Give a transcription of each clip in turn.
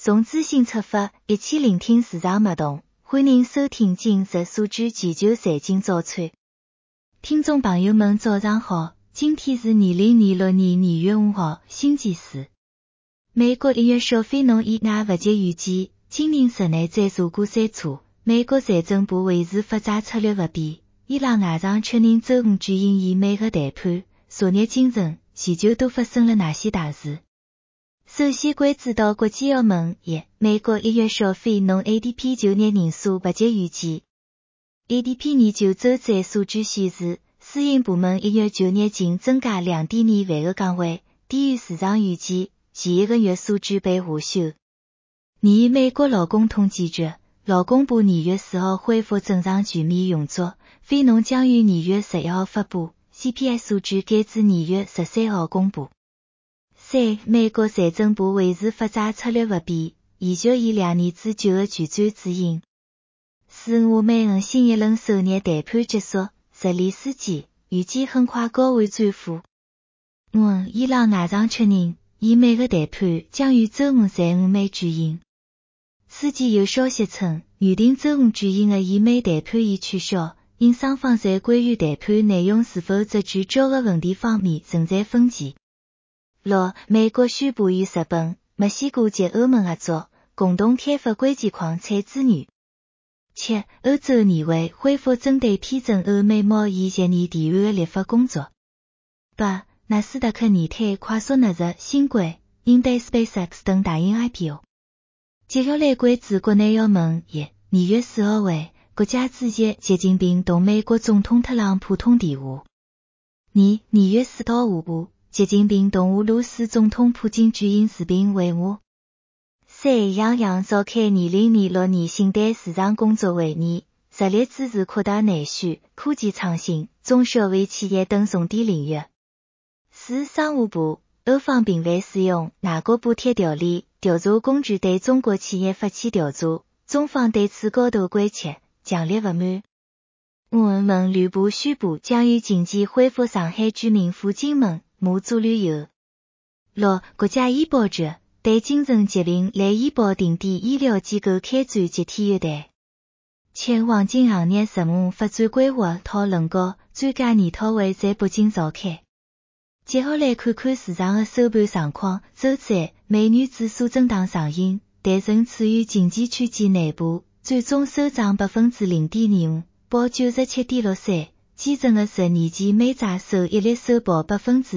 从资讯出发，一起聆听市场脉动。欢迎收听今日数据全球财经早餐。听众朋友们早上好，今天是2026年2月5号，星期四。美国1月消费农业外不及预计，今年室内再查过3次。美国财政部维持发债策略不变。伊朗外长确认周五举行以美的谈判。昨日清晨，全球都发生了哪些大事？首先关注到国际澳门美国1月消费农 ADP 就业人数不及预期。ADP 研究周三数据显示，私营部门1月就业净增加 2.2 万个岗位，低于市场预期，前一个月数据被下修。拟美国劳工统计局，劳工部2月4号恢复正常全面运作，非农将于2月11号发布 ，CPI 数据该至2月13号公布。3. 美国财政部维持发债策略不变，延续以2年至9个巨转指引。4. 美俄新一轮首日谈判结束，日理思机，预计很快交换战俘。5. 伊朗外长确认，以美的谈判将于周五在俄美举行。此前有消息称，原定周五举行的以美谈判已取消，因双方在关于谈判内容是否折据交的问题方面存在分歧。6. 美国宣布与日本、墨西哥及欧盟合作，共同开发关键矿产资源。7. 欧洲年会恢复针对批准欧美贸易协议提案的立法工作。8. 纳斯达克年摊快速纳入新贵、英特尔 SpaceX 等大型 IPO。接下来关注国内澳门2月4号晚，国家主席习近平同美国总统特朗普通电话。2月4号下午，习近平同俄罗斯总统普京举行视频会晤。3. 央行召开2026年信贷市场工作会议，着力支持扩大内需、科技创新、中小微企业等重点领域。4. 商务部，欧方频繁使用外国补贴条例调查工具对中国企业发起调查，中方对此高度关切，强烈不满。5. 文旅部宣布将于近期恢复上海居民赴金门、马祖旅游。6. 国家医保局对精神疾病类医保定点医疗机构开展集体约谈。7. 黄金行业15发展规划讨论会专家研讨会在北京召开。接下来看看市场的收盘状况。周三，美元指数震荡上行，但仍处于经济区间内部，最终收涨 0.25%， 报 97.63。基准的10年期美债收益率收报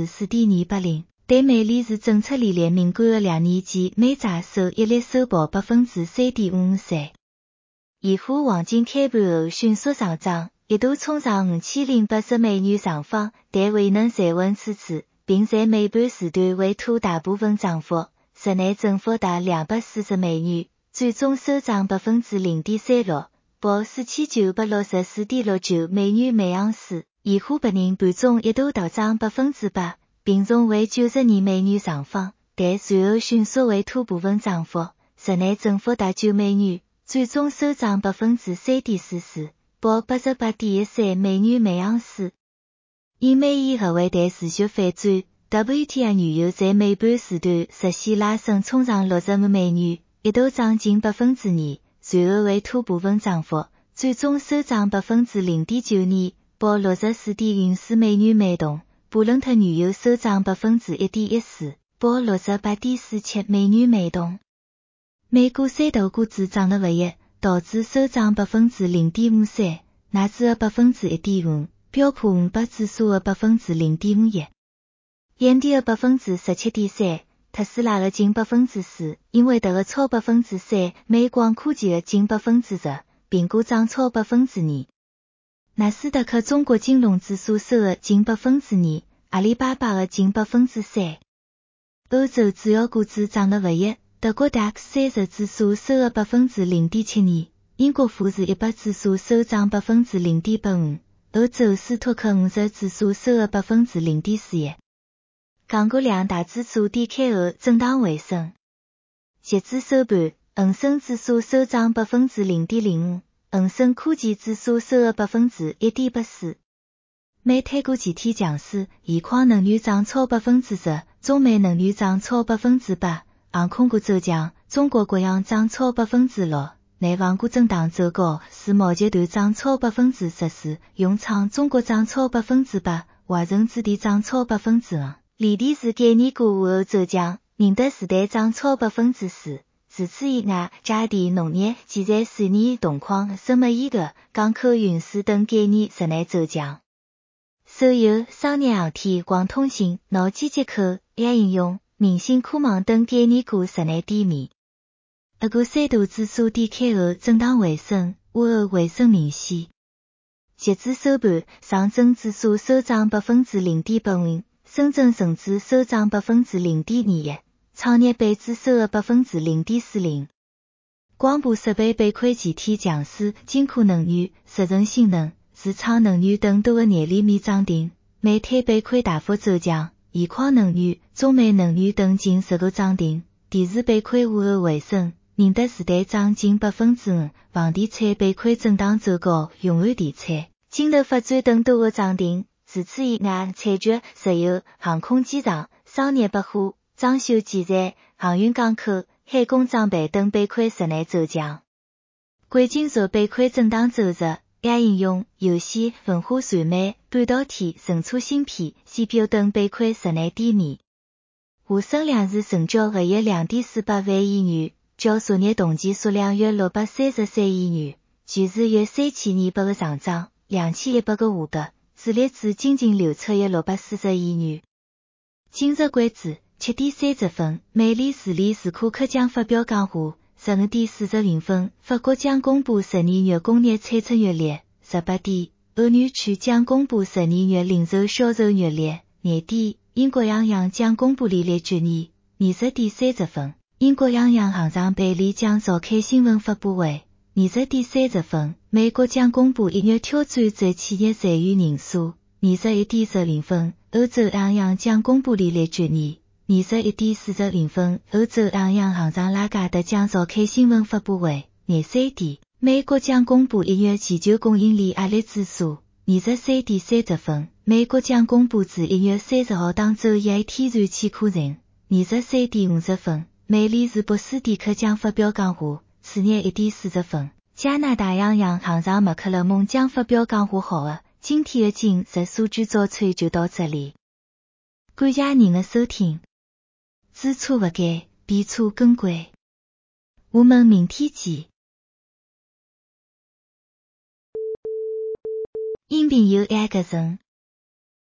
4.280%， 对美联储政策利率敏感的2年期美债收益率收报 3.553%。现货黄金开盘后迅速上涨，一度冲上5080美元上方，但未能站稳此处，并在尾盘时段为吐大部分涨幅，日内增幅达240美元，最终收涨 0.36%， 报 4964.69美元每盎司。现货白银盘中一度大涨 8%， 并重回92美元上方，但随后迅速回吐部分涨幅，日内增幅达9美元，最终收涨 3.44%， 报 88.13美元每盎司。以美元合汇价持续反转， WTI 原油在尾盘时段实现拉升冲上65美元，一度涨近 2%， 随后回吐部分涨幅，最终收涨 0.92%， 报 64.04美元每桶。布伦特原油收涨 1.14%， 报 68.47美元每桶。美股三大股指涨得不一，道指收涨 0.53%， 纳指的 1.5%， 标普500指数的 0.51%， 烟迪的 17.3%， 特斯拉的近 4%， 英伟达的超 3%， 美光科技的近 10%， 苹果涨超 2%。纳斯达克中国金融指数收的近 2%， 阿里巴巴的近 3%。欧洲主要股指涨得不一，德国 DAX 30指数收的 0.72%， 英国富时100指数收涨 0.85%， 欧洲斯托克50指数收的 0.41%。港股两大指数低开后震荡回升。截至收盘，恒生指数收涨 0.05%， 恒生科技指数收的 1.84%。煤炭股集体强势，现矿能源涨超 10%， 中煤能源涨超 8%， 航空股走强， 中国国央涨超 6%， 内房股震荡走高，世贸集团涨超 14%， 永昌中国涨超 8%， 华润置地涨超 2%， 锂电池概念股午后走强，宁德时代涨超 4%。除此以外，家电、农业、建材、水泥、铜矿、生物医学、港口运输等概念日内走强。手游、商业航天、光通信、脑机接口、AI 应用、明星科网等概念股日内低迷。不过三大指数低开后震荡回升，午后回升明显。截至收盘，上证指数收涨 0.8%， 深圳成指收涨 0.21%。创业板指数额 0.40%。光伏设备被亏几天强势，金库能源、石成新能、日昌能源等多个业里面涨停，煤炭被亏大幅走强，盐矿能源、中煤能源等近10个涨停，电池被亏午后回升，宁德时代涨近 5%， 房地产被亏震荡走高，永安地产、金投发展等多个涨停。除此以外，采掘、石油、航空机场、商业百货、装修建材、航运港口、海工装备等被亏日内走强。贵金属被亏震荡走弱，AI 应用、游戏、文化传媒、半导体、存储芯片、CPU 等被亏日内低迷。沪深两市成交额约 2.48 万亿元，较昨日同期数量约633亿元，全市约3200个上涨，2100个下跌，主力资金净流出约640亿元。今日关注7:30，美联储理事库克将发表讲话。15:40，法国将公布12月工业产出月历。18点，欧元区将公布12月零售销售月历。年底，英国央行将公布利率决议。20:30，英国央行行长贝利将召开新闻发布会。20:30，美国将公布1月挑战者企业裁员人数。21:10，欧洲央行将公布利率决议。21:40，欧洲央行行长拉加德将召开新闻发布会。23点，美国将公布1月全球供应链压力指数。23:30，美国将公布自1月30号当周一天然气库存。23:50，美联储博斯蒂克将发表讲话。次日1:40，加拿大央行行长马克勒蒙将发表讲话。好的，今天的今日数据早餐就到这里。感谢您的收听。知错不改，变错更改。我们明天见。音频由爱格成。